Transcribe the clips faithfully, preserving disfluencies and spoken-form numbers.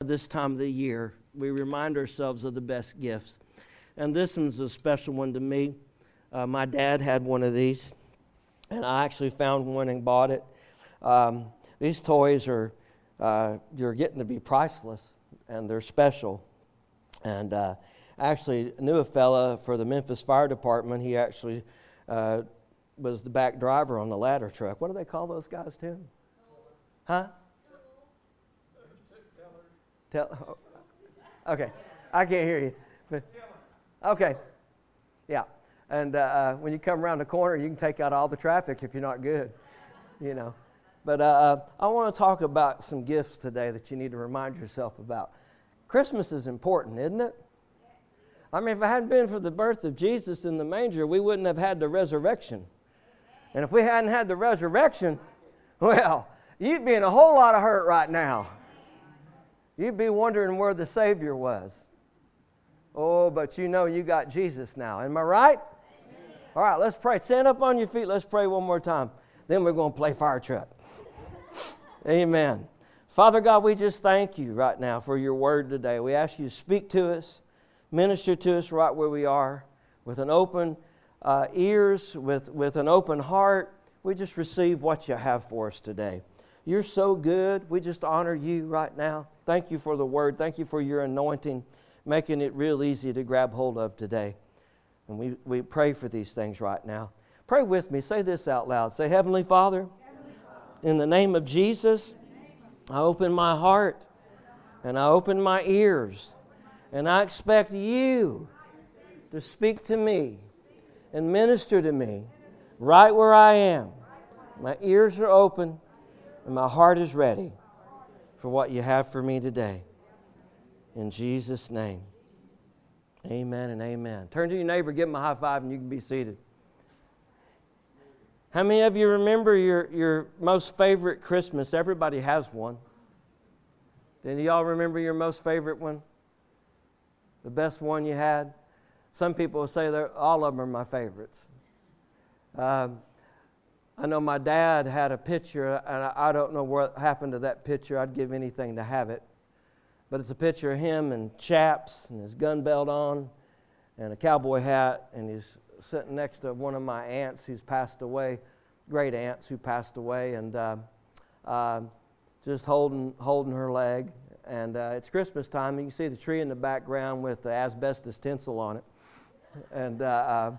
this time of the year, we remind ourselves of the best gifts. And this one's a special one to me. Uh, my dad had one of these, and I actually found one and bought it. Um, these toys are, uh, you're getting to be priceless, and they're special. And uh, I actually knew a fella for the Memphis Fire Department. He actually uh, was the back driver on the ladder truck. What do they call those guys, Tim? Huh? Tell. Okay, I can't hear you. But, okay, yeah. And uh, when you come around the corner, you can take out all the traffic if you're not good, you know. But uh, I want to talk about some gifts today that you need to remind yourself about. Christmas is important, isn't it? I mean, if it hadn't been for the birth of Jesus in the manger, we wouldn't have had the resurrection. And if we hadn't had the resurrection, well, you'd be in a whole lot of hurt right now. You'd be wondering where the Savior was. Oh, but you know you got Jesus now. Am I right? Amen. All right, let's pray. Stand up on your feet. Let's pray one more time. Then we're going to play fire truck. Amen. Father God, we just thank you right now for your word today. We ask you to speak to us, minister to us right where we are, with an open uh, ears, with, with an open heart. We just receive what you have for us today. You're so good. We just honor you right now. Thank you for the word. Thank you for your anointing, making it real easy to grab hold of today. And we, we pray for these things right now. Pray with me. Say this out loud. Say, Heavenly Father, Heavenly Father, in the name of Jesus, I open my heart and I open my ears, and I expect you to speak to me and minister to me right where I am. My ears are open and my heart is ready for what you have for me today. In Jesus' name, amen and amen. Turn to your neighbor, give him a high five, and you can be seated. How many of you remember your, your most favorite Christmas? Everybody has one. Do any of y'all remember your most favorite one? The best one you had? Some people will say that all of them are my favorites. Um, I know my dad had a picture, and I don't know what happened to that picture. I'd give anything to have it. But it's a picture of him in chaps and his gun belt on and a cowboy hat, and he's sitting next to one of my aunts who's passed away, great aunts who passed away, and uh, uh, just holding holding her leg. And uh, it's Christmas time, and you can see the tree in the background with the asbestos tinsel on it. And uh, uh,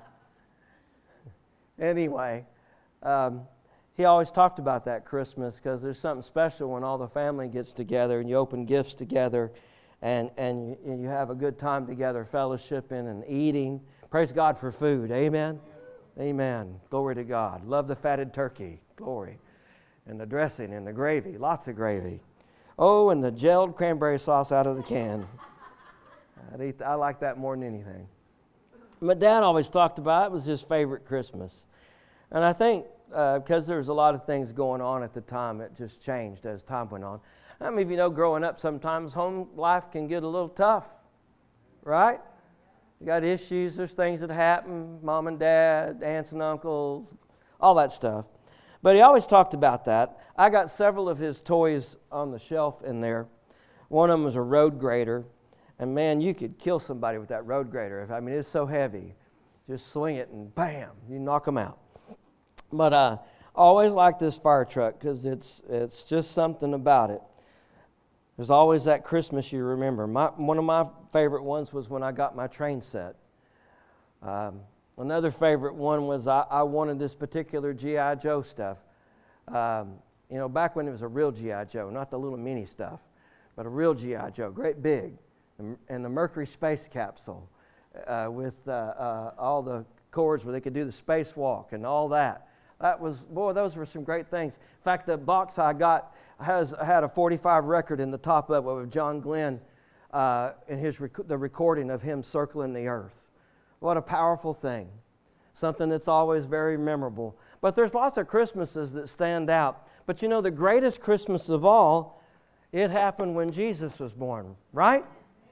anyway... Um, he always talked about that Christmas because there's something special when all the family gets together and you open gifts together and, and, you, and you have a good time together, fellowshipping and eating. Praise God for food. Amen? Amen. Glory to God. Love the fatted turkey. Glory. And the dressing and the gravy. Lots of gravy. Oh, and the gelled cranberry sauce out of the can. I'd eat, I like that more than anything. My dad always talked about it. It was his favorite Christmas. And I think uh, because there was a lot of things going on at the time, it just changed as time went on. I mean, if you know, growing up, sometimes home life can get a little tough, right? You got issues, there's things that happen, mom and dad, aunts and uncles, all that stuff. But he always talked about that. I got several of his toys on the shelf in there. One of them was a road grader. And man, you could kill somebody with that road grader. I mean, it's so heavy. Just swing it and bam, you knock them out. But uh, I always liked this fire truck because it's it's just something about it. There's always that Christmas you remember. My, one of my favorite ones was when I got my train set. Um, another favorite one was I, I wanted this particular G I. Joe stuff. Um, you know, back when it was a real G I. Joe, not the little mini stuff, but a real G I. Joe, great big. And, and the Mercury space capsule uh, with uh, uh, all the cords where they could do the spacewalk and all that. That was, boy, those were some great things. In fact, the box I got has had a forty-five record in the top of it with John Glenn uh, and his rec- the recording of him circling the earth. What a powerful thing. Something that's always very memorable. But there's lots of Christmases that stand out. But you know, the greatest Christmas of all, it happened when Jesus was born, right?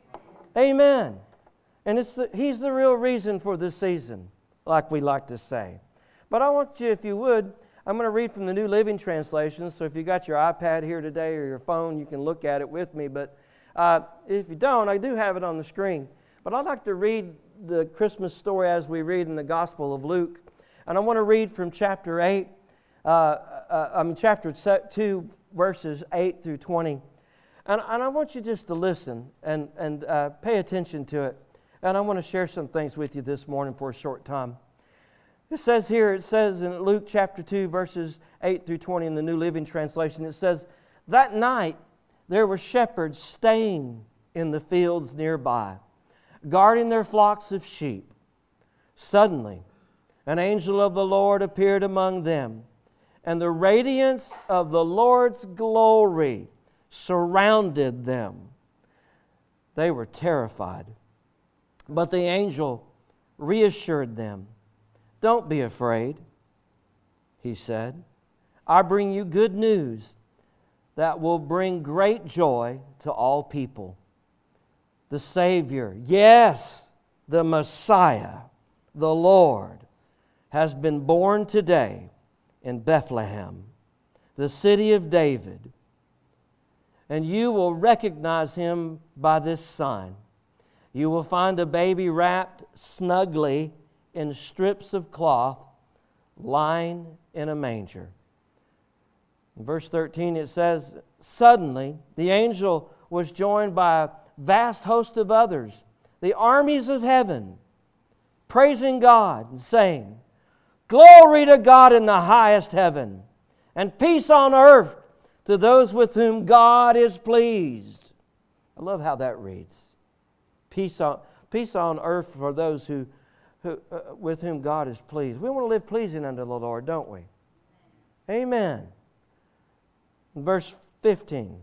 Amen. And it's the, he's the real reason for this season, like we like to say. But I want you, if you would, I'm going to read from the New Living Translation. So if you got your iPad here today or your phone, you can look at it with me. But Uh, if you don't, I do have it on the screen. But I'd like to read the Christmas story as we read in the Gospel of Luke. And I want to read from chapter eight, uh, uh, I mean chapter two, verses eight through twenty. And, and I want you just to listen and, and uh, pay attention to it. And I want to share some things with you this morning for a short time. It says here, it says in Luke chapter two, verses eight through twenty in the New Living Translation, it says, "That night there were shepherds staying in the fields nearby, guarding their flocks of sheep. Suddenly, an angel of the Lord appeared among them, and the radiance of the Lord's glory surrounded them. They were terrified. But the angel reassured them. 'Don't be afraid,' he said. 'I bring you good news that will bring great joy to all people. The Savior, yes, the Messiah, the Lord, has been born today in Bethlehem, the city of David. And you will recognize him by this sign. You will find a baby wrapped snugly in strips of cloth, lying in a manger.'" In verse thirteen it says, "Suddenly the angel was joined by a vast host of others, the armies of heaven, praising God and saying, 'Glory to God in the highest heaven, and peace on earth to those with whom God is pleased.'" I love how that reads. Peace on, peace on earth for those who, who uh, with whom God is pleased. We want to live pleasing unto the Lord, don't we? Amen. Verse fifteen.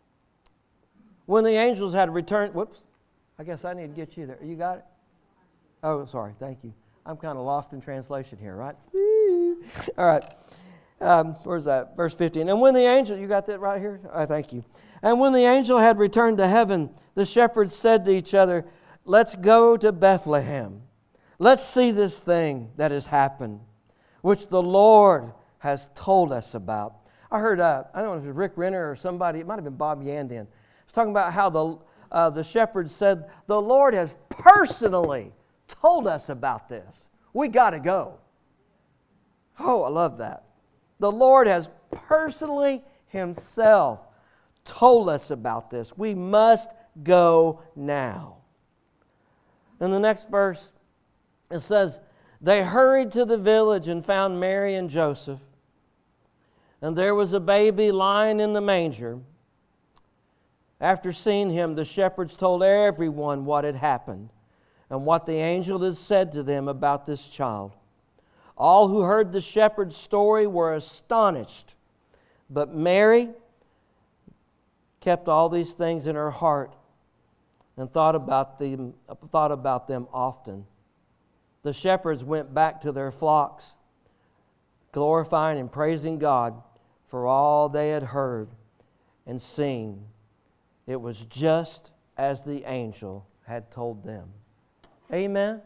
When the angels had returned, whoops, I guess I need to get you there. You got it? Oh, sorry, thank you. I'm kind of lost in translation here, right? All right. Um, where's that? Verse fifteen. "And when the angel," you got that right here? I thank you. "And when the angel had returned to heaven, the shepherds said to each other, 'Let's go to Bethlehem. Let's see this thing that has happened, which the Lord has told us about.'" I heard, uh, I don't know if it was Rick Renner or somebody, it might have been Bob Yandian. It's talking about how the uh, the shepherds said, "The Lord has personally told us about this. We got to go." Oh, I love that. The Lord has personally himself told us about this. We must go now. In the next verse, it says, "They hurried to the village and found Mary and Joseph. And there was a baby lying in the manger. After seeing him, the shepherds told everyone what had happened and what the angel had said to them about this child. All who heard the shepherd's story were astonished. But Mary kept all these things in her heart and thought about them, thought about them often. The shepherds went back to their flocks, glorifying and praising God for all they had heard and seen. It was just as the angel had told them." Amen?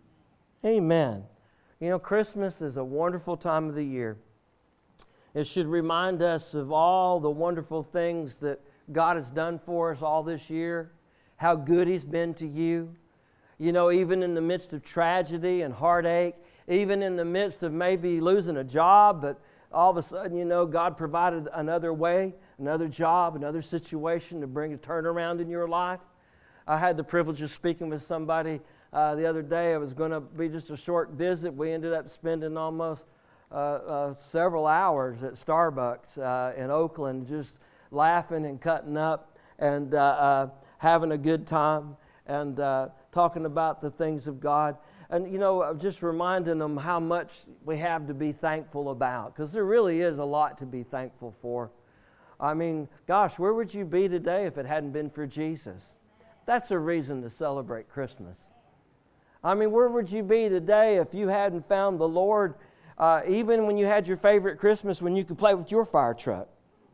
Amen. You know, Christmas is a wonderful time of the year. It should remind us of all the wonderful things that God has done for us all this year, how good He's been to you. You know, even in the midst of tragedy and heartache, even in the midst of maybe losing a job, but all of a sudden, you know, God provided another way, another job, another situation to bring a turnaround in your life. I had the privilege of speaking with somebody uh, the other day. It was going to be just a short visit. We ended up spending almost uh, uh, several hours at Starbucks uh, in Oakland, just laughing and cutting up and uh, uh, having a good time and uh, talking about the things of God. And, you know, just reminding them how much we have to be thankful about, because there really is a lot to be thankful for. I mean, gosh, where would you be today if it hadn't been for Jesus? That's a reason to celebrate Christmas. I mean, where would you be today if you hadn't found the Lord, uh, even when you had your favorite Christmas when you could play with your fire truck?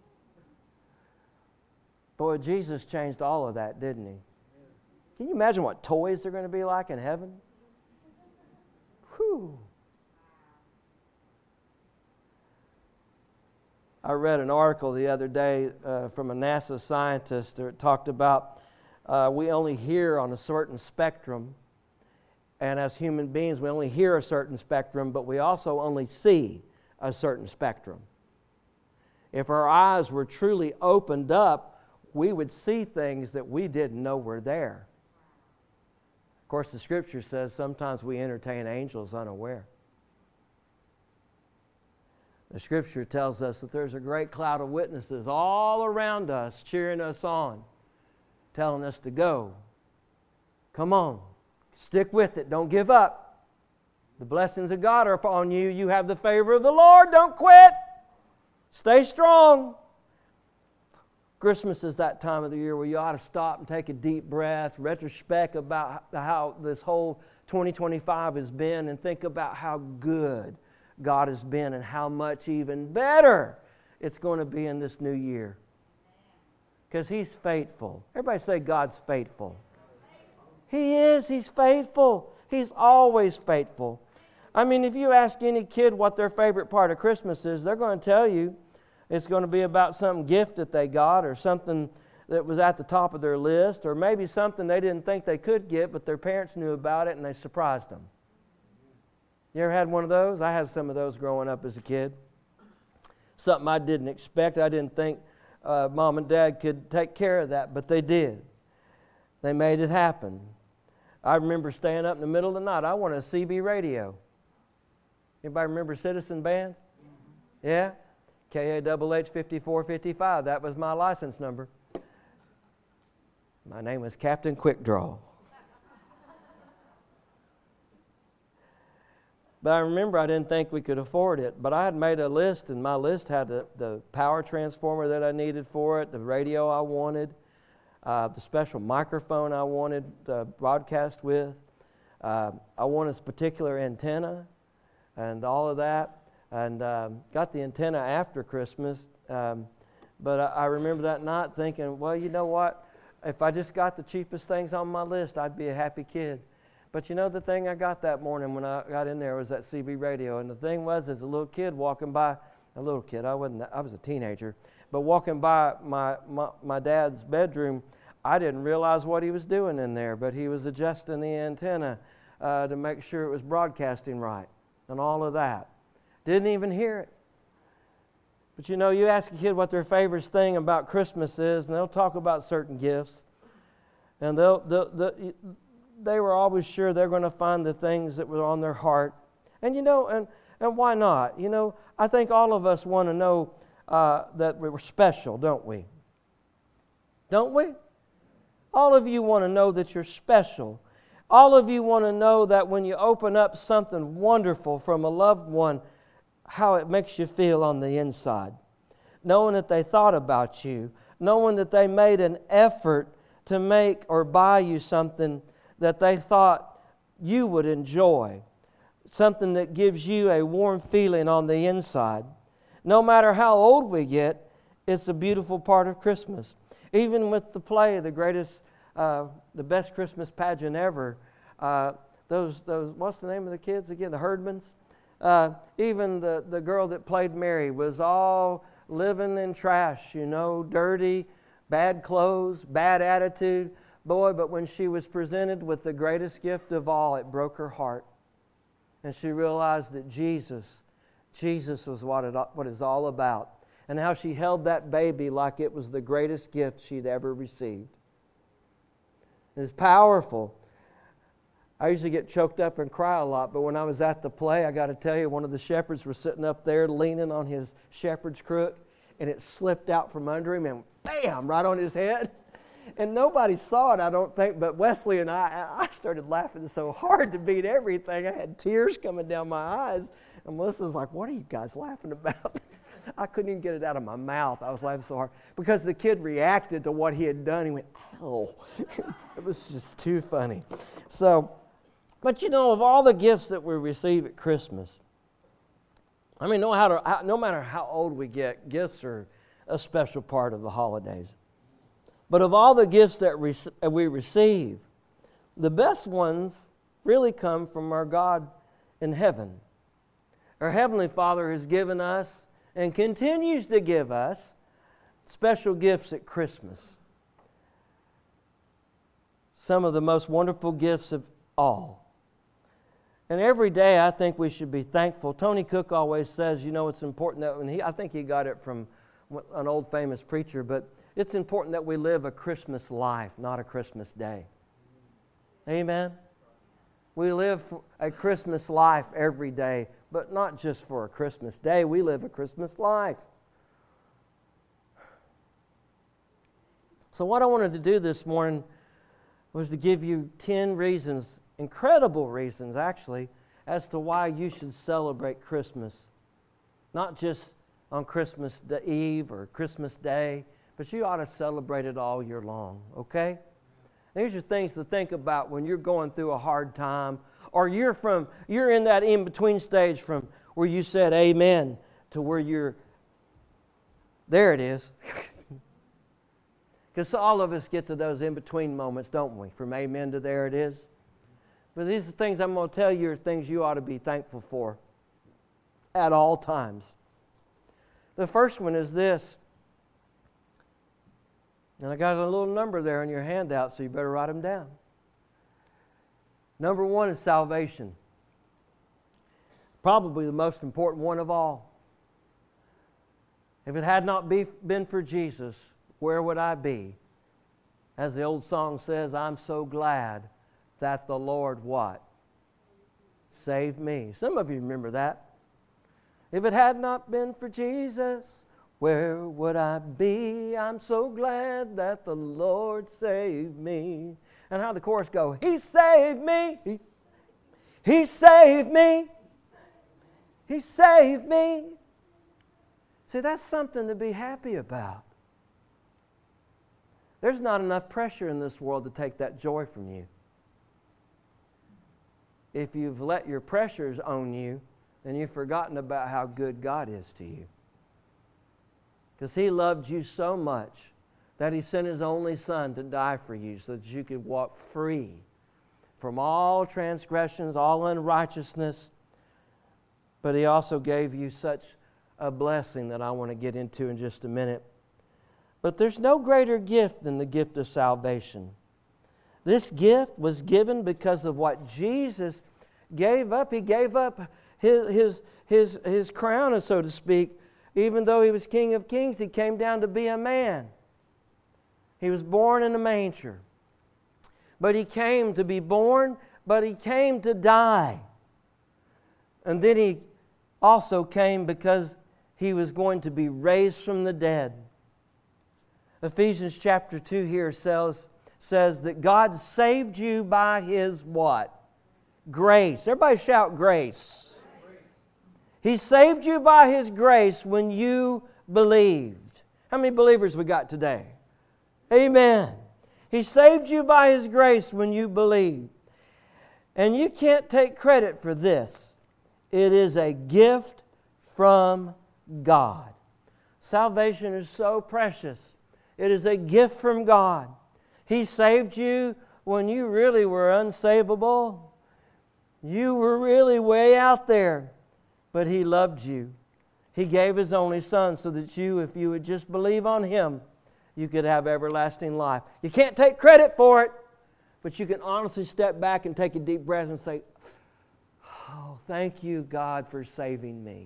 Boy, Jesus changed all of that, didn't He? Can you imagine what toys are going to be like in heaven? Whew. I read an article the other day uh, from a NASA scientist that talked about uh, we only hear on a certain spectrum. And as human beings, we only hear a certain spectrum, but we also only see a certain spectrum. If our eyes were truly opened up, we would see things that we didn't know were there. Of course, the Scripture says sometimes we entertain angels unaware. The Scripture tells us that there's a great cloud of witnesses all around us, cheering us on, telling us to go. Come on, stick with it, don't give up. The blessings of God are on you. You have the favor of the Lord, don't quit. Stay strong. Christmas is that time of the year where you ought to stop and take a deep breath, retrospect about how this whole twenty twenty-five has been, and think about how good God has been and how much even better it's going to be in this new year. Because He's faithful. Everybody say God's faithful. He is. He's faithful. He's always faithful. I mean, if you ask any kid what their favorite part of Christmas is, they're going to tell you it's going to be about some gift that they got, or something that was at the top of their list, or maybe something they didn't think they could get, but their parents knew about it and they surprised them. You ever had one of those? I had some of those growing up as a kid. Something I didn't expect. I didn't think uh, Mom and Dad could take care of that, but they did. They made it happen. I remember staying up in the middle of the night. I wanted a C B radio. Anybody remember Citizen Band? Yeah? K A H H fifty-four fifty-five. That was my license number. My name was Captain Quickdraw. But I remember I didn't think we could afford it. But I had made a list, and my list had the, the power transformer that I needed for it, the radio I wanted, uh, the special microphone I wanted to broadcast with. Uh, I wanted this particular antenna and all of that. And um, got the antenna after Christmas. Um, but I, I remember that night thinking, well, you know what? If I just got the cheapest things on my list, I'd be a happy kid. But you know, the thing I got that morning when I got in there was that C B radio. And the thing was, as a little kid walking by, a little kid, I wasn't, I was a teenager, but walking by my, my, my dad's bedroom, I didn't realize what he was doing in there, but he was adjusting the antenna uh, to make sure it was broadcasting right and all of that. Didn't even hear it. But you know, you ask a kid what their favorite thing about Christmas is, and they'll talk about certain gifts. And they'll, they'll, they'll, they were always sure they're going to find the things that were on their heart. And you know, and, and why not? You know, I think all of us want to know uh, that we were special, don't we? Don't we? All of you want to know that you're special. All of you want to know that when you open up something wonderful from a loved one, how it makes you feel on the inside. Knowing that they thought about you. Knowing that they made an effort to make or buy you something that they thought you would enjoy. Something that gives you a warm feeling on the inside. No matter how old we get, it's a beautiful part of Christmas. Even with the play, the greatest, uh, the best Christmas pageant ever, uh, those, those, what's the name of the kids again? The Herdmans? Uh, even the, the girl that played Mary was all living in trash, you know, dirty, bad clothes, bad attitude. Boy, but when she was presented with the greatest gift of all, it broke her heart. And she realized that Jesus, Jesus was what, it, what it's all about. And how she held that baby like it was the greatest gift she'd ever received. It's powerful. I usually get choked up and cry a lot, but when I was at the play, I got to tell you, one of the shepherds was sitting up there leaning on his shepherd's crook, and it slipped out from under him and bam, right on his head. And nobody saw it, I don't think, but Wesley and I, I started laughing so hard to beat everything. I had tears coming down my eyes, and Melissa was like, what are you guys laughing about? I couldn't even get it out of my mouth. I was laughing so hard because the kid reacted to what he had done. He went, ow. It was just too funny. So, but you know, of all the gifts that we receive at Christmas, I mean, no, how to, no matter how old we get, gifts are a special part of the holidays. But of all the gifts that we receive, the best ones really come from our God in heaven. Our Heavenly Father has given us and continues to give us special gifts at Christmas. some of the most wonderful gifts of all. And every day I think we should be thankful. Tony Cook always says, you know, it's important that, and he, I think he got it from an old famous preacher, but it's important that we live a Christmas life, not a Christmas day. Amen? We live a Christmas life every day, but not just for a Christmas day. We live a Christmas life. So what I wanted to do this morning was to give you ten reasons, incredible reasons actually, as to why you should celebrate Christmas. Not just on Christmas Eve or Christmas Day, but you ought to celebrate it all year long, okay? These are things to think about when you're going through a hard time, or you're from you're in that in-between stage from where you said amen to where you're, there it is. Because all of us get to those in-between moments, don't we? From amen to there it is. But these are things I'm going to tell you are things you ought to be thankful for at all times. The first one is this. And I got a little number there in your handout, so you better write them down. Number one is salvation. Probably the most important one of all. If it had not be, been for Jesus, where would I be? As the old song says, I'm so glad that the Lord what? Saved me. Some of you remember that. If it had not been for Jesus, where would I be? I'm so glad that the Lord saved me. And how the chorus go? He saved me. He, he saved me. He saved me. See, that's something to be happy about. There's not enough pressure in this world to take that joy from you. If you've let your pressures own you, then you've forgotten about how good God is to you. Because He loved you so much that He sent His only Son to die for you so that you could walk free from all transgressions, all unrighteousness. But He also gave you such a blessing that I want to get into in just a minute. But there's no greater gift than the gift of salvation. This gift was given because of what Jesus gave up. He gave up his, his, his, his crown, so to speak. Even though He was King of Kings, He came down to be a man. He was born in a manger. But He came to be born, but He came to die. And then He also came because He was going to be raised from the dead. Ephesians chapter two here says, says that God saved you by His what? Grace. Everybody shout grace. He saved you by His grace when you believed. How many believers we got today? Amen. He saved you by His grace when you believed. And you can't take credit for this. It is a gift from God. Salvation is so precious. It is a gift from God. He saved you when you really were unsavable. You were really way out there. But He loved you. He gave His only Son so that you, if you would just believe on Him, you could have everlasting life. You can't take credit for it, but you can honestly step back and take a deep breath and say, oh, thank you, God, for saving me.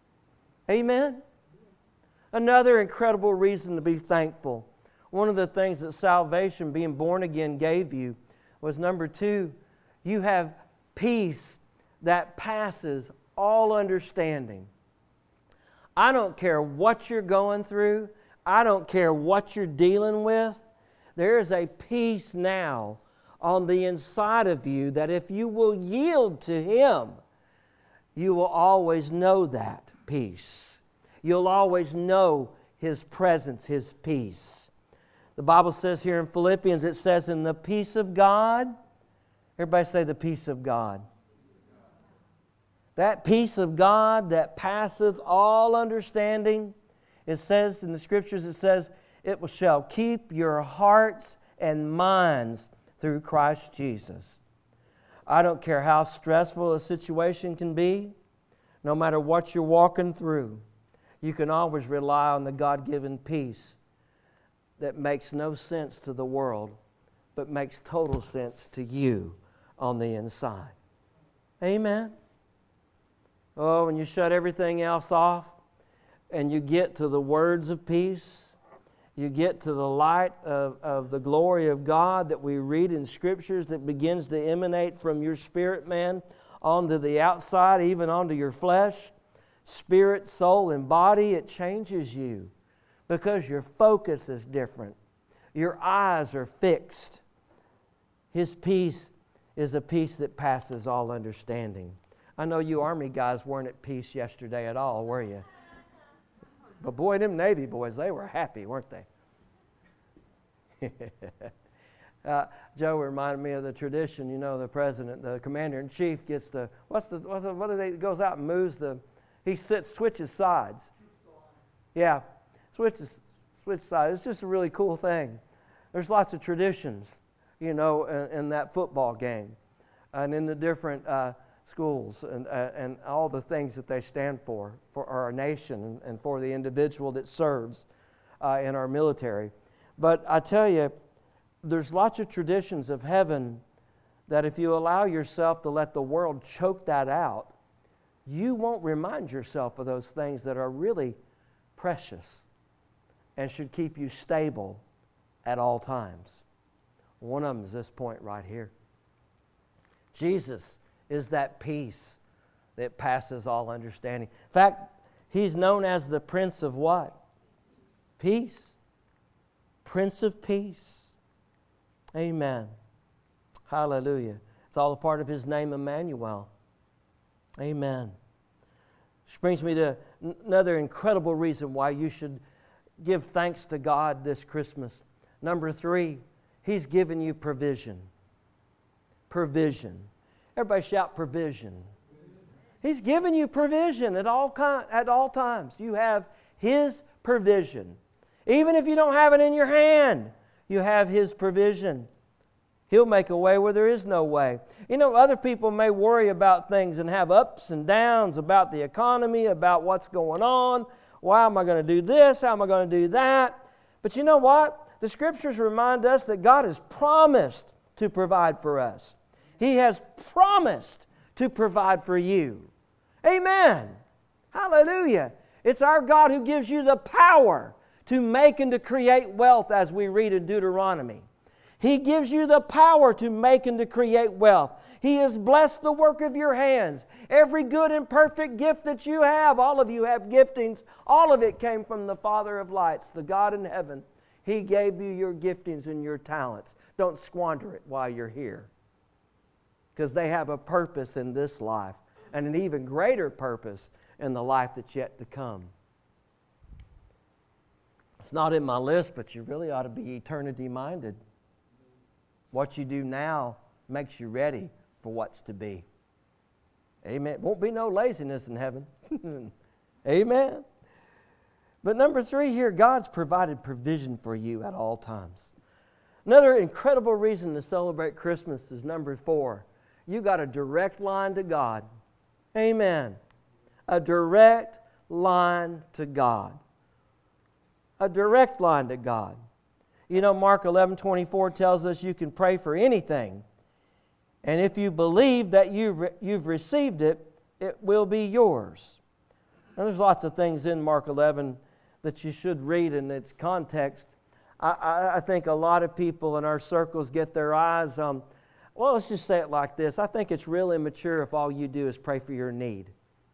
Amen? Another incredible reason to be thankful. One of the things that salvation, being born again, gave you was number two, you have peace that passes all understanding. I don't care what you're going through. I don't care what you're dealing with. There is a peace now on the inside of you that if you will yield to Him, you will always know that peace. You'll always know His presence, His peace. The Bible says here in Philippians, it says, in the peace of God. Everybody say the peace of God. That peace of God that passeth all understanding. It says in the Scriptures, it says, it shall keep your hearts and minds through Christ Jesus. I don't care how stressful a situation can be, no matter what you're walking through, you can always rely on the God-given peace that makes no sense to the world, but makes total sense to you on the inside. Amen? Oh, when you shut everything else off and you get to the words of peace, you get to the light of, of the glory of God that we read in Scriptures that begins to emanate from your spirit, man, onto the outside, even onto your flesh, spirit, soul, and body. It changes you because your focus is different. Your eyes are fixed. His peace is a peace that passes all understanding. I know you Army guys weren't at peace yesterday at all, were you? But boy, them Navy boys, they were happy, weren't they? uh, Joe reminded me of the tradition. You know, the president, the commander-in-chief gets the, what's the, what's the what do they, goes out and moves the, he sits, switches sides. Yeah, switches, switch sides. It's just a really cool thing. There's lots of traditions, you know, in, in that football game and in the different uh, schools and uh, and all the things that they stand for, for our nation and, and for the individual that serves uh, in our military. But I tell you, there's lots of traditions of heaven that if you allow yourself to let the world choke that out, you won't remind yourself of those things that are really precious and should keep you stable at all times. One of them is this point right here. Jesus is that peace that passes all understanding. In fact, He's known as the Prince of what? Peace. Prince of Peace. Amen. Hallelujah. It's all a part of His name, Emmanuel. Amen. Which brings me to another incredible reason why you should give thanks to God this Christmas. Number three, He's given you provision. Provision. Everybody shout provision. He's given you provision at all con- at all times. You have His provision. Even if you don't have it in your hand, you have His provision. He'll make a way where there is no way. You know, other people may worry about things and have ups and downs about the economy, about what's going on. Why am I going to do this? How am I going to do that? But you know what? The Scriptures remind us that God has promised to provide for us. He has promised to provide for you. Amen. Hallelujah. It's our God who gives you the power to make and to create wealth, as we read in Deuteronomy. He gives you the power to make and to create wealth. He has blessed the work of your hands. Every good and perfect gift that you have, all of you have giftings, all of it came from the Father of lights, the God in heaven. He gave you your giftings and your talents. Don't squander it while you're here, because they have a purpose in this life and an even greater purpose in the life that's yet to come. It's not in my list, but you really ought to be eternity-minded. What you do now makes you ready for what's to be. Amen. Won't be no laziness in heaven. Amen. But number three here, God's provided provision for you at all times. Another incredible reason to celebrate Christmas is number four. You got a direct line to God. Amen. A direct line to God. A direct line to God. You know, Mark eleven twenty-four tells us you can pray for anything. And if you believe that you re- you've received it, it will be yours. Now, there's lots of things in Mark eleven that you should read in its context. I, I, I think a lot of people in our circles get their eyes on, well, let's just say it like this. I think it's real immature if all you do is pray for your need.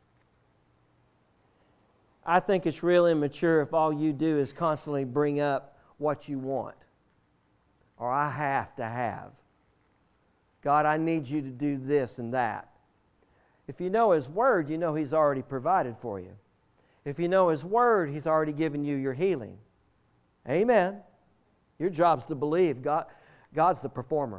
I think it's real immature if all you do is constantly bring up what you want, or I have to have. God, I need you to do this and that. If you know His Word, you know He's already provided for you. If you know His Word, He's already given you your healing. Amen. Your job's to believe. God, God's the performer.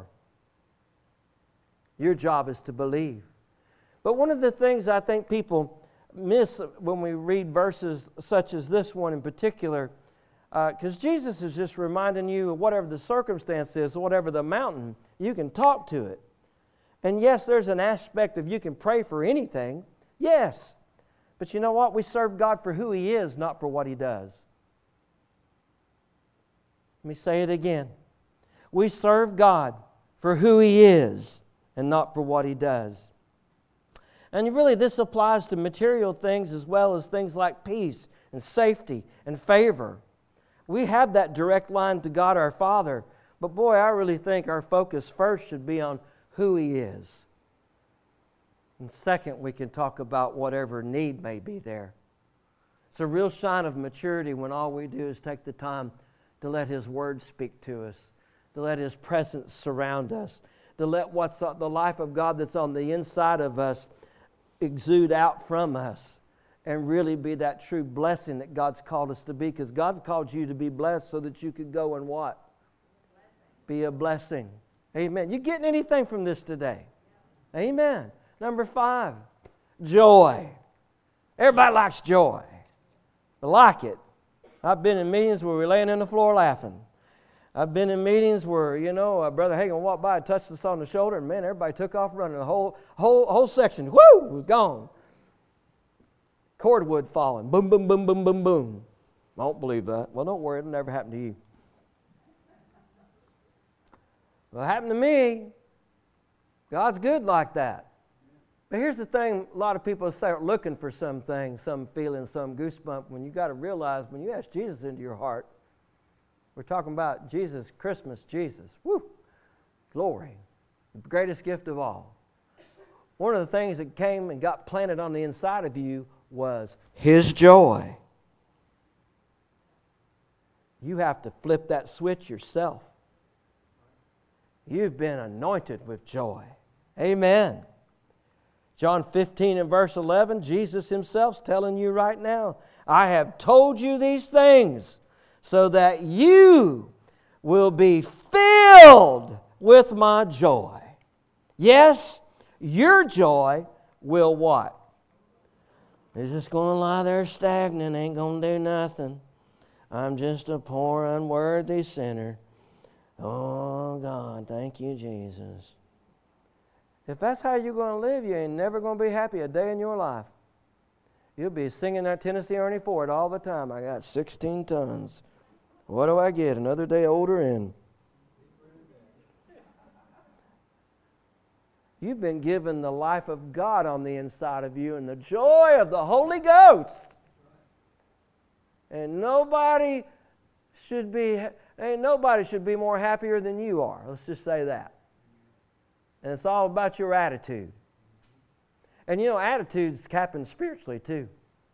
Your job is to believe. But one of the things I think people miss when we read verses such as this one in particular, because uh, Jesus is just reminding you of whatever the circumstance is, whatever the mountain, you can talk to it. And yes, there's an aspect of you can pray for anything. Yes. But you know what? We serve God for who He is, not for what He does. Let me say it again. We serve God for who He is and not for what He does. And really this applies to material things as well as things like peace and safety and favor. We have that direct line to God our Father, but boy, I really think our focus first should be on who He is. And second, we can talk about whatever need may be there. It's a real sign of maturity when all we do is take the time to let His Word speak to us, to let His presence surround us, to let what's the life of God that's on the inside of us exude out from us and really be that true blessing that God's called us to be, because God's called you to be blessed so that you could go and what? Be a blessing. Amen. You getting anything from this today? Amen. Number five, joy. Everybody likes joy. I like it. I've been in meetings where we're laying on the floor laughing. I've been in meetings where, you know, uh, Brother Hagin walked by and touched us on the shoulder, and man, everybody took off running. The whole whole whole section, whoo, was gone. Cordwood falling, boom, boom, boom, boom, boom, boom. I don't believe that. Well, don't worry, it'll never happen to you. Well, it happened to me. God's good like that. But here's the thing, a lot of people start looking for some thing, some feeling, some goosebump, when you got to realize when you ask Jesus into your heart, we're talking about Jesus, Christmas, Jesus. Woo! Glory. The greatest gift of all. One of the things that came and got planted on the inside of you was His joy. You have to flip that switch yourself. You've been anointed with joy. Amen. John fifteen and verse eleven, Jesus Himself's telling you right now, I have told you these things so that you will be filled with my joy. Yes, your joy will what? It's just going to lie there stagnant, ain't going to do nothing. I'm just a poor, unworthy sinner. Oh, God, thank you, Jesus. If that's how you're going to live, you ain't never going to be happy a day in your life. You'll be singing that Tennessee Ernie Ford all the time. I got sixteen tons. What do I get? Another day older and you've been given the life of God on the inside of you and the joy of the Holy Ghost. And nobody should be ain't nobody should be more happier than you are. Let's just say that. And it's all about your attitude. And you know, attitudes happen spiritually too.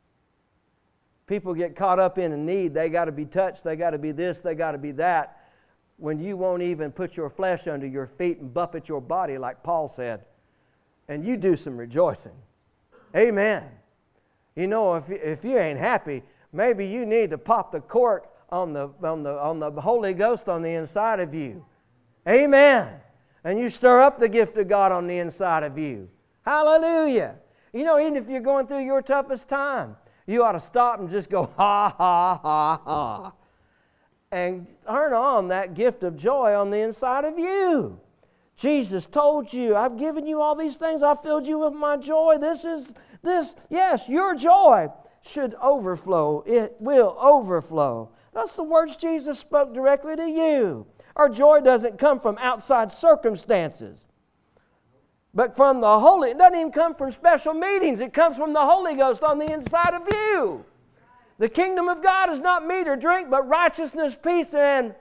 People get caught up in a need. They got to be touched. They got to be this. They got to be that. When you won't even put your flesh under your feet and buffet your body like Paul said. And you do some rejoicing. Amen. You know, if, if you ain't happy, maybe you need to pop the cork on the, on the, on the Holy Ghost on the inside of you. Amen. And you stir up the gift of God on the inside of you. Hallelujah. You know, even if you're going through your toughest time, you ought to stop and just go, ha, ha, ha, ha. And turn on that gift of joy on the inside of you. Jesus told you, I've given you all these things. I've filled you with my joy. This is, this, yes, your joy should overflow. It will overflow. That's the words Jesus spoke directly to you. Our joy doesn't come from outside circumstances, but from the Holy. It doesn't even come from special meetings. It comes from the Holy Ghost on the inside of you. The kingdom of God is not meat or drink, but righteousness, peace, and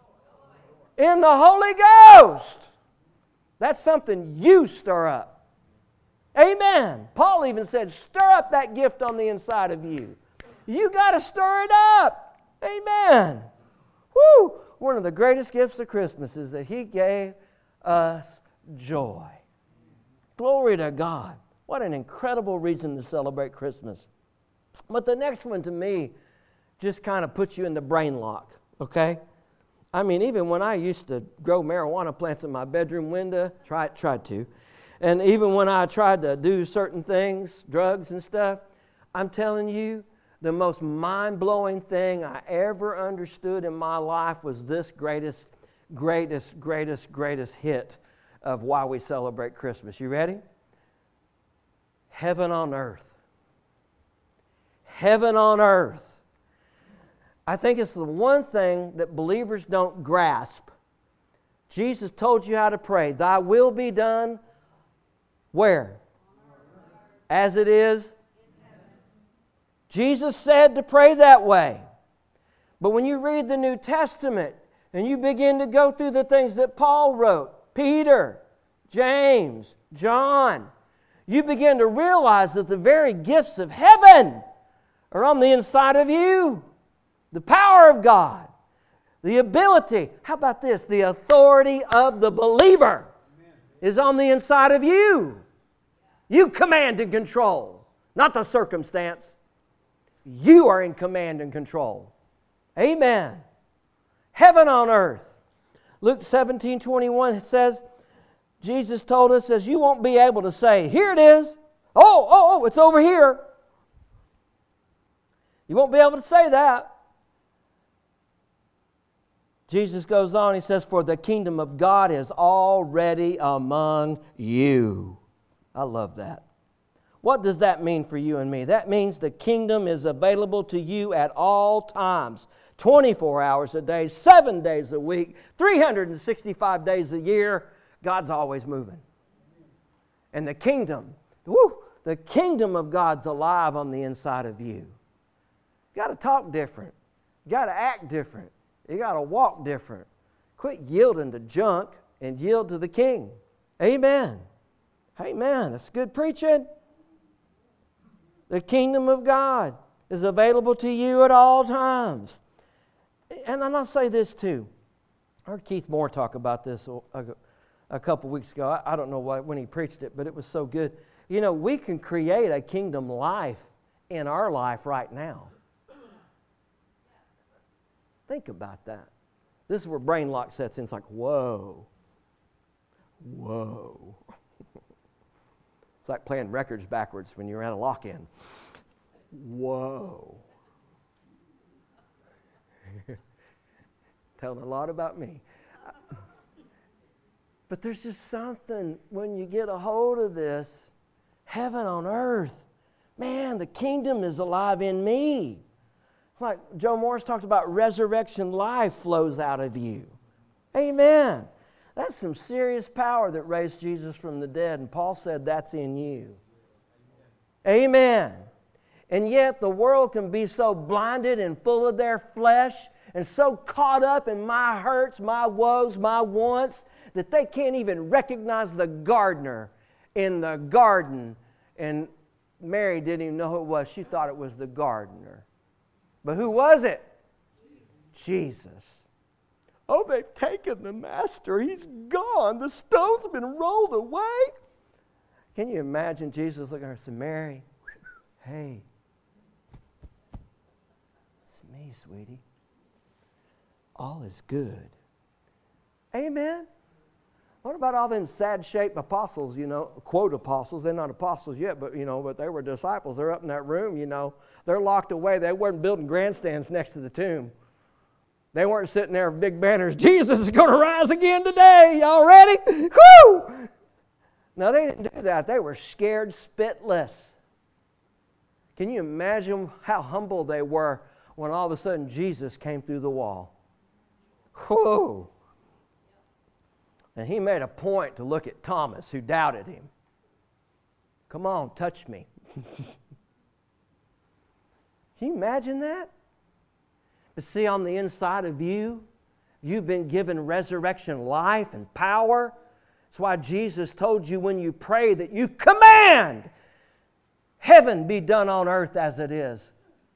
in the Holy Ghost. That's something you stir up. Amen. Paul even said, stir up that gift on the inside of you. You got to stir it up. Amen. Woo! One of the greatest gifts of Christmas is that He gave us joy. Glory to God. What an incredible reason to celebrate Christmas. But the next one to me just kind of puts you in the brain lock, okay? I mean, even when I used to grow marijuana plants in my bedroom window, tried, tried to, and even when I tried to do certain things, drugs and stuff, I'm telling you, the most mind-blowing thing I ever understood in my life was this greatest, greatest, greatest, greatest hit of why we celebrate Christmas. You ready? Heaven on earth. Heaven on earth. I think it's the one thing that believers don't grasp Jesus told you how to pray. Thy will be done where? As it is. Jesus said to pray that way. But when you read the New Testament and you begin to go through the things that Paul wrote, Peter, James, John, you begin to realize that the very gifts of heaven are on the inside of you. The power of God, the ability, how about this? The authority of the believer is on the inside of you. You command and control, not the circumstance. You are in command and control. Amen. Heaven on earth. Luke seventeen twenty-one says, Jesus told us, says, you won't be able to say, here it is. Oh, oh, oh, it's over here. You won't be able to say that. Jesus goes on, he says, for the kingdom of God is already among you. I love that. What does that mean for you and me? That means the kingdom is available to you at all times. twenty-four hours a day, seven days a week, three hundred sixty-five days a year. God's always moving. And the kingdom, whoo, the kingdom of God's alive on the inside of you. You got to talk different. You got to act different. You got to walk different. Quit yielding to junk and yield to the King. Amen. Amen. That's good preaching. The kingdom of God is available to you at all times. And I'll say this too. I heard Keith Moore talk about this a, a couple weeks ago. I, I don't know why, when he preached it, but it was so good. You know, we can create a kingdom life in our life right now. Think about that. This is where brain lock sets in. It's like, whoa. Whoa. It's like playing records backwards when you're at a lock-in. Whoa. Telling a lot about me. But there's just something, when you get a hold of this, heaven on earth, man, the kingdom is alive in me. Like Joe Morris talked about, resurrection life flows out of you. Amen. That's some serious power that raised Jesus from the dead. And Paul said that's in you. Amen. And yet the world can be so blinded and full of their flesh and so caught up in my hurts, my woes, my wants, that they can't even recognize the gardener in the garden. And Mary didn't even know who it was. She thought it was the gardener. But who was it? Jesus. Oh, they've taken the master. He's gone. The stone's been rolled away. Can you imagine Jesus looking at her and saying, Mary, hey, it's me, sweetie. All is good. Amen. What about all them sad-shaped apostles, you know, quote apostles? They're not apostles yet, but, you know, but they were disciples. They're up in that room, you know. They're locked away. They weren't building grandstands next to the tomb. They weren't sitting there with big banners. Jesus is going to rise again today. Y'all ready? Whoo! No, they didn't do that. They were scared spitless. Can you imagine how humble they were when all of a sudden Jesus came through the wall? Whoa! And he made a point to look at Thomas, who doubted him. Come on, touch me. Can you imagine that? But see, on the inside of you, you've been given resurrection life and power. That's why Jesus told you when you pray that you command heaven be done on earth as it is.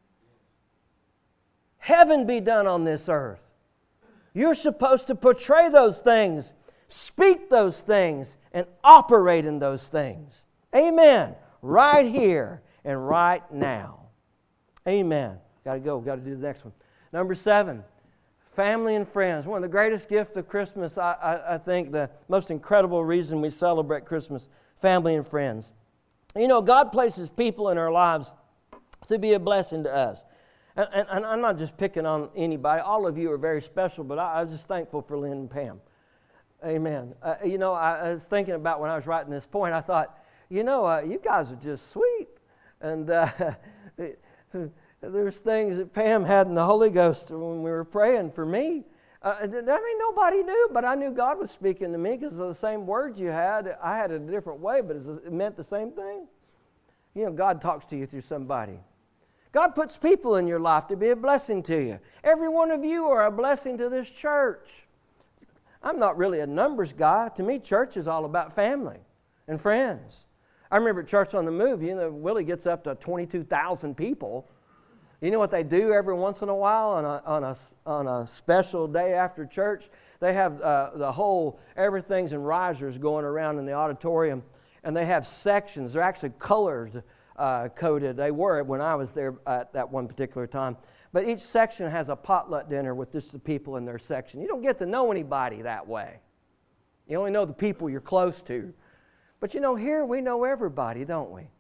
Heaven be done on this earth. You're supposed to portray those things, speak those things, and operate in those things. Amen. Right here and right now. Amen. Got to go. Got to do the next one. Number seven, family and friends. One of the greatest gifts of Christmas, I, I, I think the most incredible reason we celebrate Christmas, family and friends. You know, God places people in our lives to be a blessing to us. And, and, and I'm not just picking on anybody. All of you are very special, but I, I was just thankful for Lynn and Pam. Amen. Uh, you know, I, I was thinking about when I was writing this point, I thought, you know, uh, you guys are just sweet. And uh, there's things that Pam had in the Holy Ghost when we were praying for me. Uh, I mean, nobody knew, but I knew God was speaking to me because of the same words you had. I had it a different way, but it meant the same thing. You know, God talks to you through somebody. God puts people in your life to be a blessing to you. Every one of you are a blessing to this church. I'm not really a numbers guy. To me, church is all about family and friends. I remember at Church on the Move, you know, Willie gets up to twenty-two thousand people. You know what they do every once in a while on a, on a, on a special day after church? They have uh, the whole, everything's in risers going around in the auditorium, and they have sections. They're actually colored uh, coded. They were when I was there at that one particular time. But each section has a potluck dinner with just the people in their section. You don't get to know anybody that way. You only know the people you're close to. But you know, here we know everybody, don't we?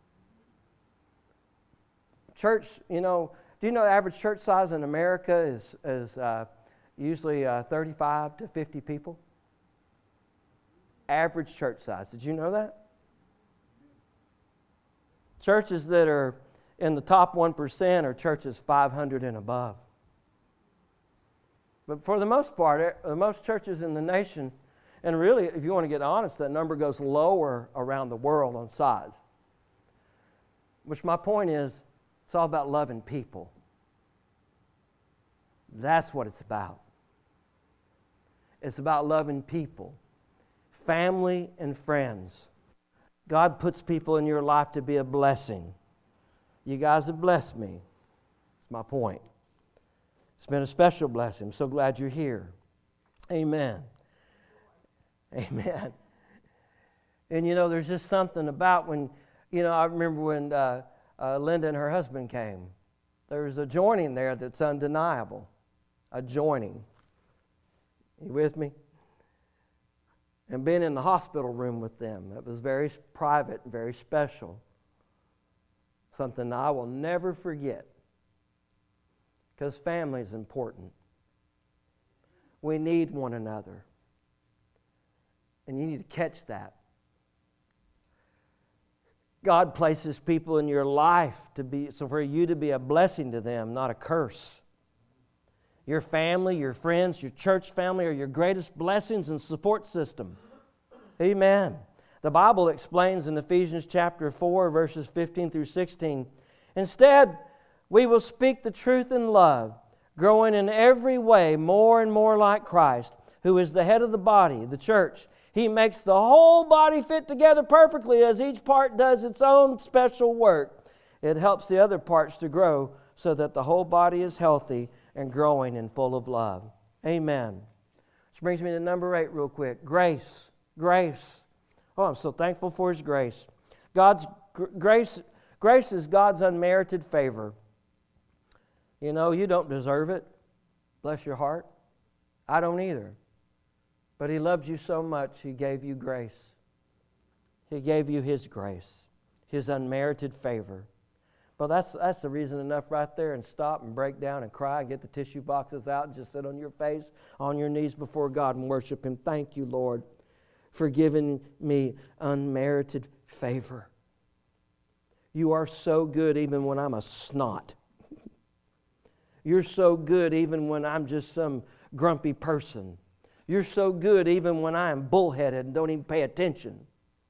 Church, you know, do you know the average church size in America is, is uh, usually uh, thirty-five to fifty people? Average church size. Did you know that? Churches that are in the top one percent are churches five hundred and above. But for the most part, most churches in the nation, and really, if you want to get honest, that number goes lower around the world on size. Which my point is, it's all about loving people. That's what it's about. It's about loving people, family and friends. God puts people in your life to be a blessing. You guys have blessed me. That's my point. It's been a special blessing. I'm so glad you're here. Amen. Amen. And you know, there's just something about when, you know, I remember when uh, uh, Linda and her husband came. There's a joining there that's undeniable. A joining. You with me? And being in the hospital room with them, it was very private and very special. Something I will never forget. Because family is important. We need one another. And you need to catch that. God places people in your life to be, so for you to be a blessing to them, not a curse. Your family, your friends, your church family are your greatest blessings and support system. Amen. The Bible explains in Ephesians chapter four, verses fifteen through sixteen, instead, we will speak the truth in love, growing in every way more and more like Christ, who is the head of the body, the church. He makes the whole body fit together perfectly as each part does its own special work. It helps the other parts to grow so that the whole body is healthy and growing and full of love. Amen. Which brings me to number eight real quick. Grace. Grace. Oh, I'm so thankful for His grace. God's gr- grace, grace is God's unmerited favor. You know, you don't deserve it. Bless your heart. I don't either. But He loves you so much, He gave you grace. He gave you His grace, His unmerited favor. Well, that's that's the reason enough right there, and stop and break down and cry and get the tissue boxes out and just sit on your face, on your knees before God and worship Him. Thank you, Lord, for giving me unmerited favor. You are so good even when I'm a snot. You're so good even when I'm just some grumpy person. You're so good even when I am bullheaded and don't even pay attention.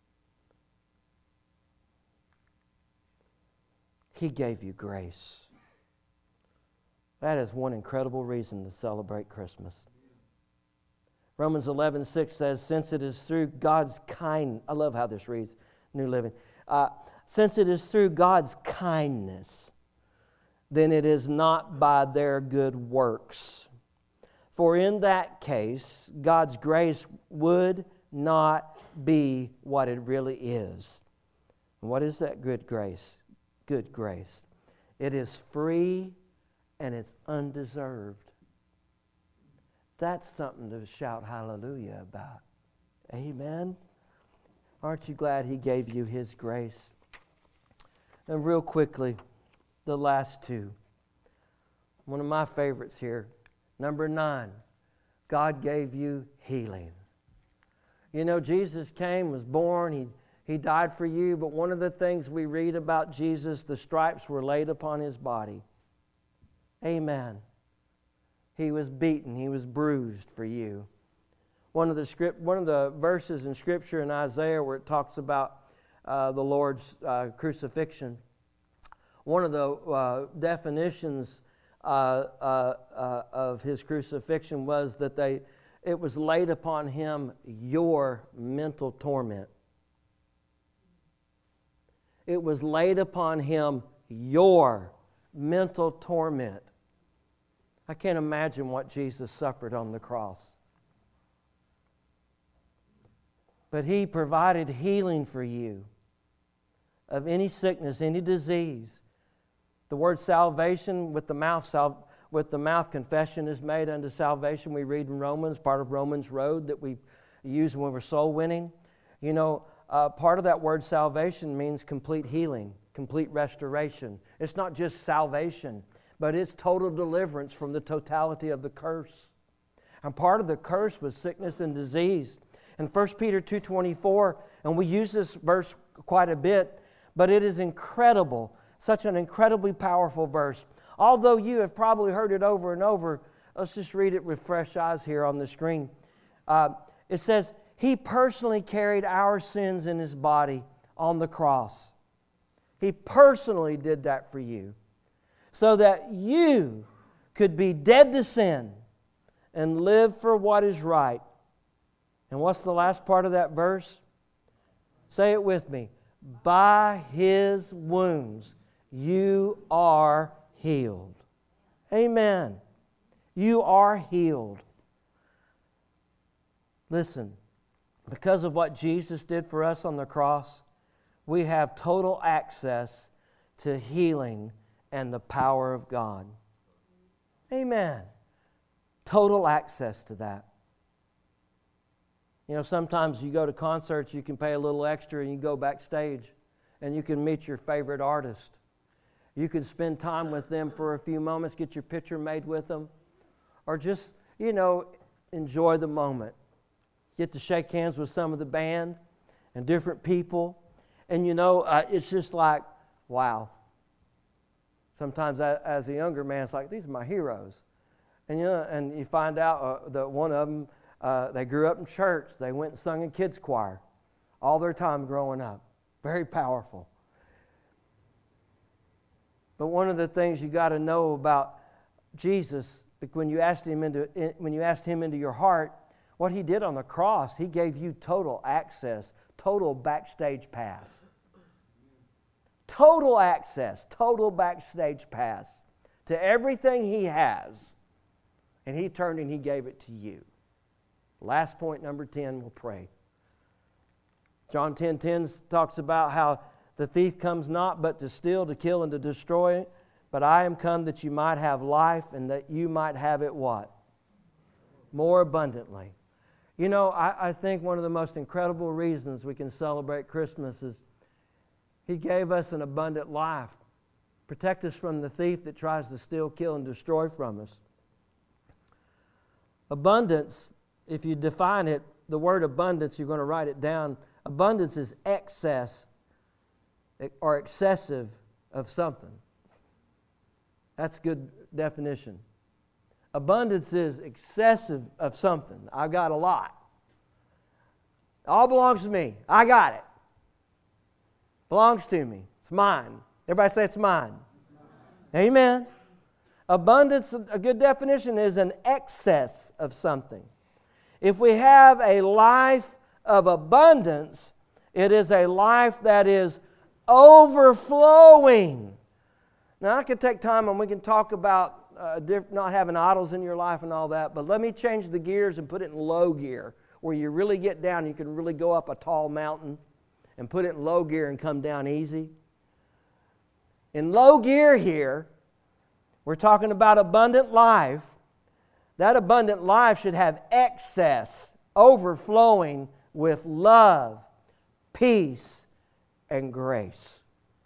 He gave you grace. That is one incredible reason to celebrate Christmas. Romans eleven six says, since it is through God's kind, I love how this reads, New Living. Uh, since it is through God's kindness, then it is not by their good works. For in that case, God's grace would not be what it really is. And what is that good grace? Good grace. It is free and it's undeserved. That's something to shout hallelujah about. Amen. Aren't you glad He gave you His grace? And real quickly, the last two. One of my favorites here. Number nine, God gave you healing. You know, Jesus came, was born, He He died for you, but one of the things we read about Jesus, the stripes were laid upon His body. Amen. He was beaten. He was bruised for you. One of the script, one of the verses in Scripture in Isaiah where it talks about uh, the Lord's uh, crucifixion, one of the uh, definitions uh, uh, uh, of His crucifixion was that they, it was laid upon Him your mental torment. It was laid upon Him your mental torment. I can't imagine what Jesus suffered on the cross. But He provided healing for you of any sickness, any disease. The word salvation, with the mouth, sal- with the mouth confession is made unto salvation. We read in Romans, part of Romans Road that we use when we're soul winning. You know, uh, part of that word salvation means complete healing, complete restoration. It's not just salvation, but it's total deliverance from the totality of the curse. And part of the curse was sickness and disease. In First Peter two twenty-four, and we use this verse quite a bit, but it is incredible, such an incredibly powerful verse. Although you have probably heard it over and over, let's just read it with fresh eyes here on the screen. Uh, it says, He personally carried our sins in His body on the cross. He personally did that for you, so that you could be dead to sin and live for what is right. And what's the last part of that verse? Say it with me. By His wounds you are healed. Amen. You are healed. Listen, because of what Jesus did for us on the cross, we have total access to healing and the power of God. Amen. Total access to that. You know, sometimes you go to concerts, you can pay a little extra and you go backstage and you can meet your favorite artist. You can spend time with them for a few moments, get your picture made with them, or just, you know, enjoy the moment. Get to shake hands with some of the band and different people. And, you know, uh, it's just like, wow. Sometimes I, as a younger man, it's like, these are my heroes. And, you know, and you find out uh, that one of them, Uh, they grew up in church. They went and sung in kids' choir all their time growing up. Very powerful. But one of the things you got to know about Jesus, when you asked him into when you asked Him into your heart, what He did on the cross, He gave you total access, total backstage pass. Total access, total backstage pass to everything He has. And He turned and He gave it to you. Last point, number ten, we'll pray. John ten ten talks about how the thief comes not but to steal, to kill, and to destroy. But I am come that you might have life and that you might have it what? More abundantly. You know, I, I think one of the most incredible reasons we can celebrate Christmas is He gave us an abundant life. Protect us from the thief that tries to steal, kill, and destroy from us. Abundance, if you define it, the word abundance, you're going to write it down. Abundance is excess or excessive of something. That's a good definition. Abundance is excessive of something. I've got a lot. It all belongs to me. I got it. Belongs to me. It's mine. Everybody say it's mine. Amen. Abundance, a good definition, is an excess of something. If we have a life of abundance, it is a life that is overflowing. Now, I could take time and we can talk about uh, diff- not having idols in your life and all that, but let me change the gears and put it in low gear, where you really get down, you can really go up a tall mountain and put it in low gear and come down easy. In low gear here, we're talking about abundant life. That abundant life should have excess, overflowing with love, peace, and grace.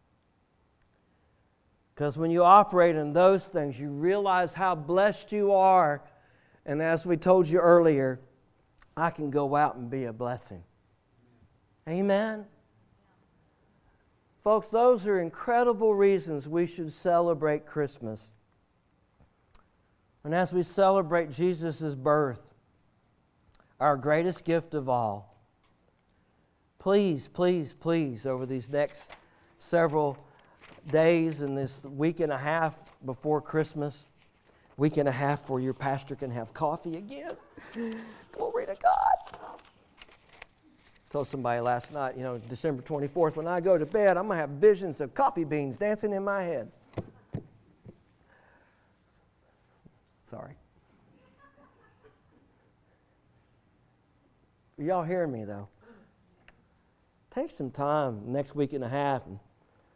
Because when you operate in those things, you realize how blessed you are. And as we told you earlier, I can go out and be a blessing. Amen? Folks, those are incredible reasons we should celebrate Christmas. And as we celebrate Jesus' birth, our greatest gift of all, please, please, please, over these next several days and this week and a half before Christmas, week and a half where your pastor can have coffee again. Glory to God. Told somebody last night, you know, December twenty-fourth, when I go to bed, I'm going to have visions of coffee beans dancing in my head. Sorry. Y'all hearing me, though? Take some time next week and a half and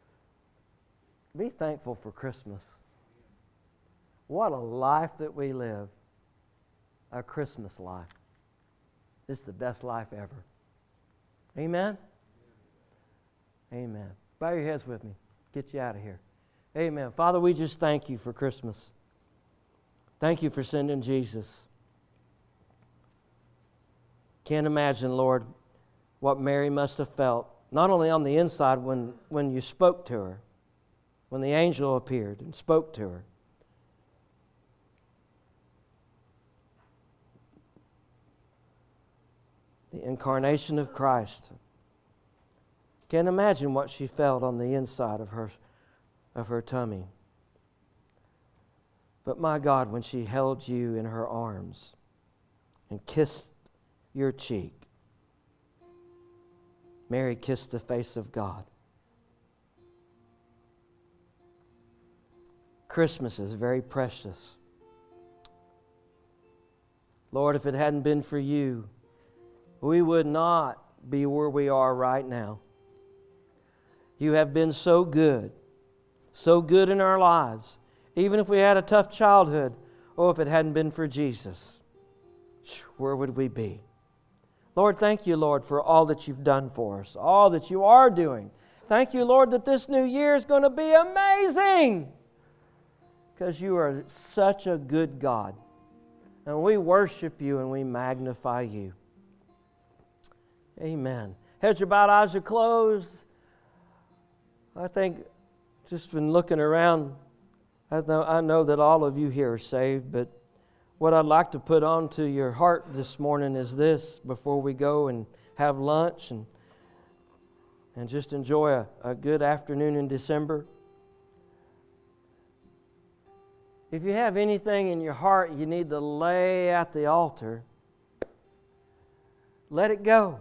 be thankful for Christmas. What a life that we live. A Christmas life. This is the best life ever. Amen? Amen. Bow your heads with me. Get you out of here. Amen. Father, we just thank you for Christmas. Thank you for sending Jesus. Can't imagine, Lord, what Mary must have felt, not only on the inside when, when you spoke to her, when the angel appeared and spoke to her. The incarnation of Christ. Can't imagine what she felt on the inside of her, of her tummy. But my God, when she held you in her arms and kissed your cheek, Mary kissed the face of God. Christmas is very precious. Lord, if it hadn't been for you, we would not be where we are right now. You have been so good, so good in our lives. Even if we had a tough childhood, oh, if it hadn't been for Jesus, where would we be? Lord, thank you, Lord, for all that you've done for us, all that you are doing. Thank you, Lord, that this new year is going to be amazing because you are such a good God. And we worship you and we magnify you. Amen. Heads are bowed, eyes are closed. I think just been looking around, I know, I know that all of you here are saved, but what I'd like to put onto your heart this morning is this before we go and have lunch and and just enjoy a, a good afternoon in December. If you have anything in your heart you need to lay at the altar, let it go.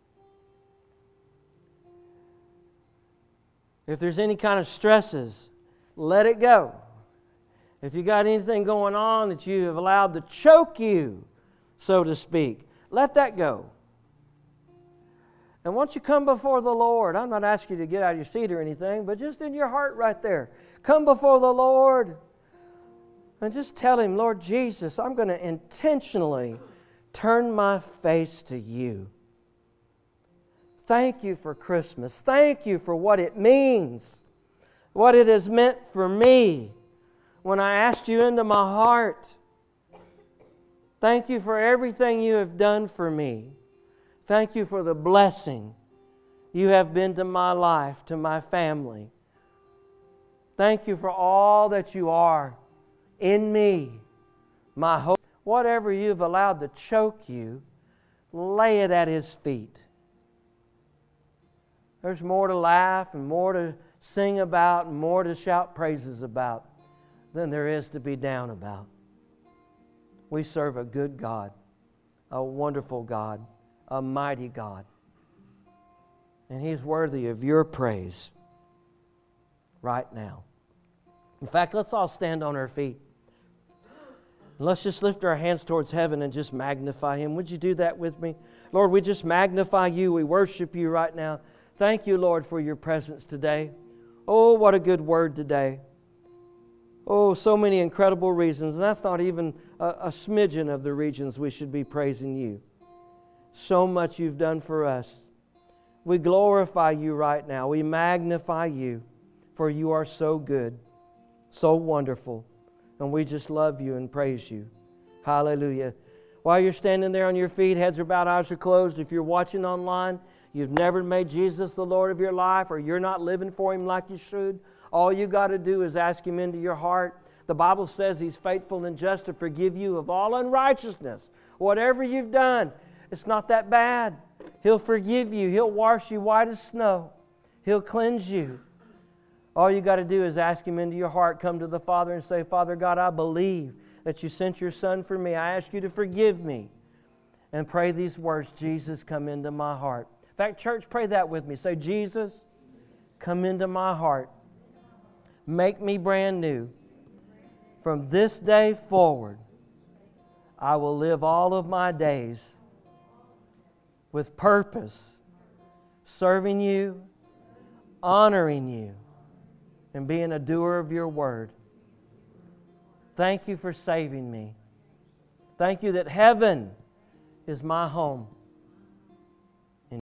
If there's any kind of stresses, let it go. If you got anything going on that you have allowed to choke you, so to speak, let that go. And once you come before the Lord, I'm not asking you to get out of your seat or anything, but just in your heart right there, come before the Lord and just tell Him, Lord Jesus, I'm going to intentionally turn my face to you. Thank you for Christmas. Thank you for what it means, what it has meant for me when I asked you into my heart. Thank you for everything you have done for me. Thank you for the blessing you have been to my life, to my family. Thank you for all that you are in me, my hope. Whatever you've allowed to choke you, lay it at His feet. There's more to laugh and more to sing about and more to shout praises about than there is to be down about. We serve a good God, a wonderful God, a mighty God. And He's worthy of your praise right now. In fact, let's all stand on our feet. And let's just lift our hands towards heaven and just magnify Him. Would you do that with me? Lord, we just magnify you. We worship you right now. Thank you, Lord, for your presence today. Oh, what a good word today. Oh, so many incredible reasons. And that's not even a, a smidgen of the regions we should be praising you. So much you've done for us. We glorify you right now. We magnify you, for you are so good, so wonderful. And we just love you and praise you. Hallelujah. While you're standing there on your feet, heads are bowed, eyes are closed. If you're watching online, you've never made Jesus the Lord of your life, or you're not living for Him like you should, all you got to do is ask Him into your heart. The Bible says He's faithful and just to forgive you of all unrighteousness. Whatever you've done, it's not that bad. He'll forgive you. He'll wash you white as snow. He'll cleanse you. All you got to do is ask Him into your heart. Come to the Father and say, Father God, I believe that You sent Your Son for me. I ask You to forgive me. And pray these words, Jesus, come into my heart. In fact, church, pray that with me. Say, Jesus, come into my heart. Make me brand new. From this day forward, I will live all of my days with purpose, serving You, honoring You, and being a doer of Your word. Thank You for saving me. Thank You that heaven is my home.